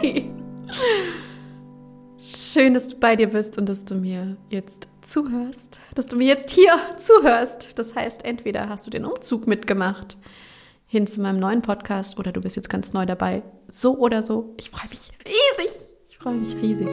Hey! Schön, dass du bei dir bist und dass du mir jetzt zuhörst. Dass du mir jetzt hier zuhörst. Das heißt, entweder hast du den Umzug mitgemacht hin zu meinem neuen Podcast oder du bist jetzt ganz neu dabei. So oder so. Ich freue mich riesig. Ich freue mich riesig.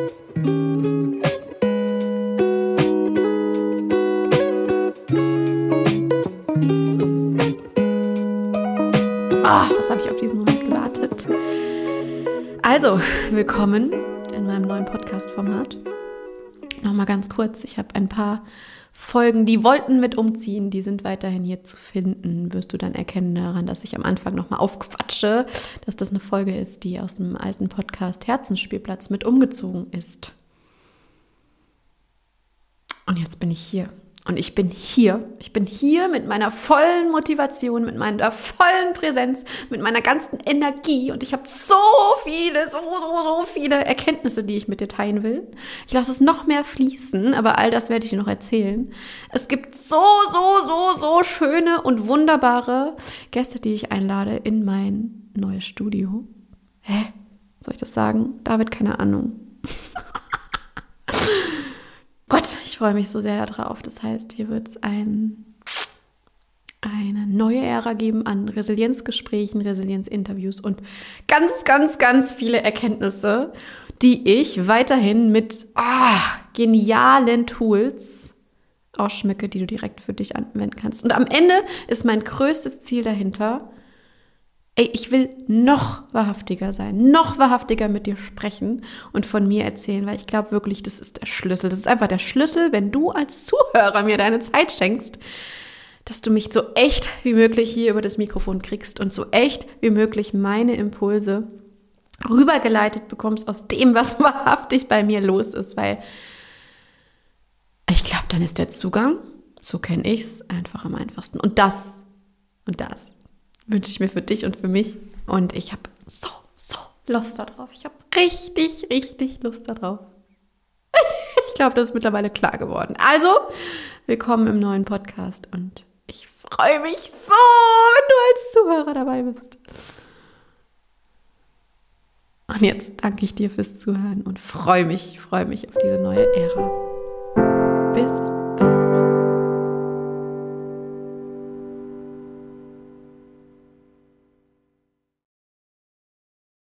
Was habe ich auf diesen Moment gewartet? Also, willkommen in meinem neuen Podcast-Format. Nochmal ganz kurz, ich habe ein paar Folgen, die wollten mit umziehen, die sind weiterhin hier zu finden. Wirst du dann erkennen daran, dass ich am Anfang nochmal aufquatsche, dass das eine Folge ist, die aus dem alten Podcast Herzensspielplatz mit umgezogen ist. Und jetzt bin ich hier. Und ich bin hier mit meiner vollen Motivation, mit meiner vollen Präsenz, mit meiner ganzen Energie und ich habe so viele Erkenntnisse, die ich mit dir teilen will. Ich lasse es noch mehr fließen, aber all das werde ich dir noch erzählen. Es gibt so schöne und wunderbare Gäste, die ich einlade in mein neues Studio. Soll ich das sagen? David, keine Ahnung. Gott, ich freue mich so sehr darauf. Das heißt, hier wird es eine neue Ära geben an Resilienzgesprächen, Resilienzinterviews und ganz viele Erkenntnisse, die ich weiterhin mit genialen Tools ausschmücke, die du direkt für dich anwenden kannst. Und am Ende ist mein größtes Ziel dahinter, ich will noch wahrhaftiger sein, noch wahrhaftiger mit dir sprechen und von mir erzählen, weil ich glaube wirklich, das ist der Schlüssel. Das ist einfach der Schlüssel, wenn du als Zuhörer mir deine Zeit schenkst, dass du mich so echt wie möglich hier über das Mikrofon kriegst und so echt wie möglich meine Impulse rübergeleitet bekommst aus dem, was wahrhaftig bei mir los ist, weil ich glaube, dann ist der Zugang, so kenne ich es, einfach am einfachsten. Und das wünsche ich mir für dich und für mich. Und ich habe so Lust darauf. Ich habe richtig Lust darauf. Ich glaube, das ist mittlerweile klar geworden. Also, willkommen im neuen Podcast. Und ich freue mich so, wenn du als Zuhörer dabei bist. Und jetzt danke ich dir fürs Zuhören und freue mich auf diese neue Ära. Bis